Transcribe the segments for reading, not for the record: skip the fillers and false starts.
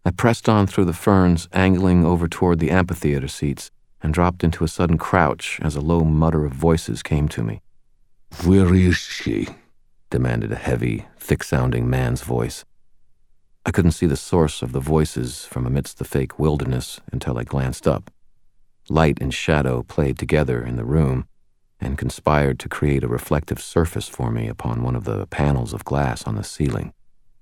I pressed on through the ferns, angling over toward the amphitheater seats, and dropped into a sudden crouch as a low mutter of voices came to me. "Where is she?" demanded a heavy, thick-sounding man's voice. I couldn't see the source of the voices from amidst the fake wilderness until I glanced up. Light and shadow played together in the room and conspired to create a reflective surface for me upon one of the panels of glass on the ceiling.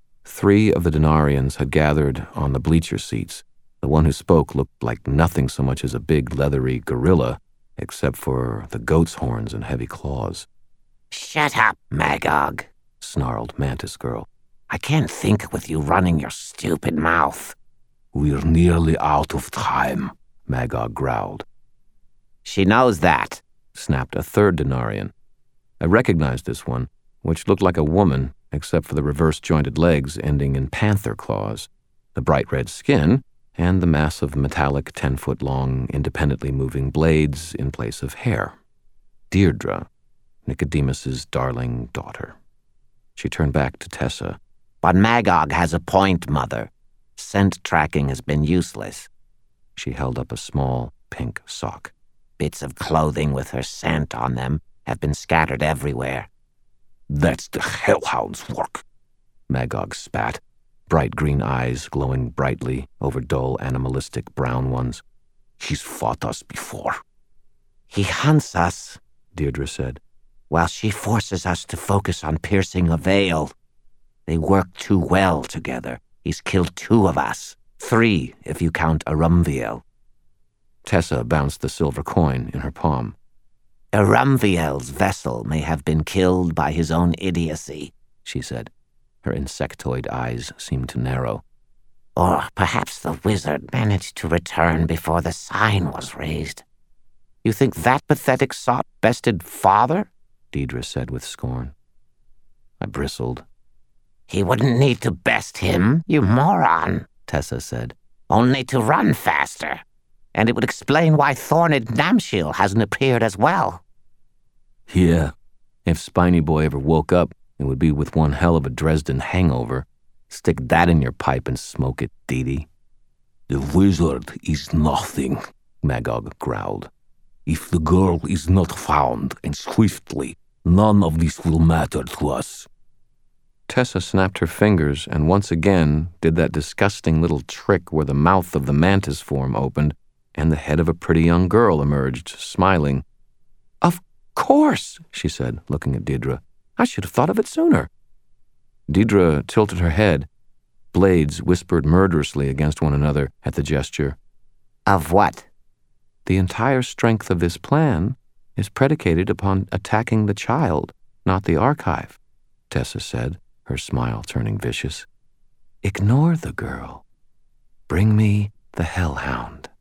3 of the Denarians had gathered on the bleacher seats. The one who spoke looked like nothing so much as a big leathery gorilla, except for the goat's horns and heavy claws. "Shut up, Magog," snarled Mantis Girl. "I can't think with you running your stupid mouth." "We're nearly out of time," Magog growled. "She knows that," snapped a 3rd Denarian. I recognized this one, which looked like a woman, except for the reverse-jointed legs ending in panther claws, the bright red skin, and the massive metallic 10-foot-long, independently moving blades in place of hair. Deirdre, Nicodemus's darling daughter. She turned back to Tessa. "But Magog has a point, Mother. Scent tracking has been useless." She held up a small pink sock. "Bits of clothing with her scent on them have been scattered everywhere." "That's the hellhound's work," Magog spat, bright green eyes glowing brightly over dull animalistic brown ones. "He's fought us before." "He hunts us," Deirdre said, "while she forces us to focus on piercing a veil. They work too well together. He's killed 2 of us. 3, if you count Arumviel." Tessa bounced the silver coin in her palm. "Arumviel's vessel may have been killed by his own idiocy," she said. Her insectoid eyes seemed to narrow. "Or perhaps the wizard managed to return before the sign was raised." "You think that pathetic sot bested Father?" Deirdre said with scorn. I bristled. "He wouldn't need to best him, you moron," Tessa said. "Only to run faster. And it would explain why Thorned Namshiel hasn't appeared as well." Yeah, if Spiny Boy ever woke up, it would be with one hell of a Dresden hangover. Stick that in your pipe and smoke it, Dee. "The wizard is nothing," Magog growled. "If the girl is not found, and swiftly, none of this will matter to us." Tessa snapped her fingers and once again did that disgusting little trick where the mouth of the mantis form opened and the head of a pretty young girl emerged, smiling. "Of course," she said, looking at Deirdre. "I should have thought of it sooner." Deirdre tilted her head. Blades whispered murderously against one another at the gesture. "Of what?" "The entire strength of this plan is predicated upon attacking the child, not the archive," Tessa said, her smile turning vicious. "Ignore the girl. Bring me the hellhound."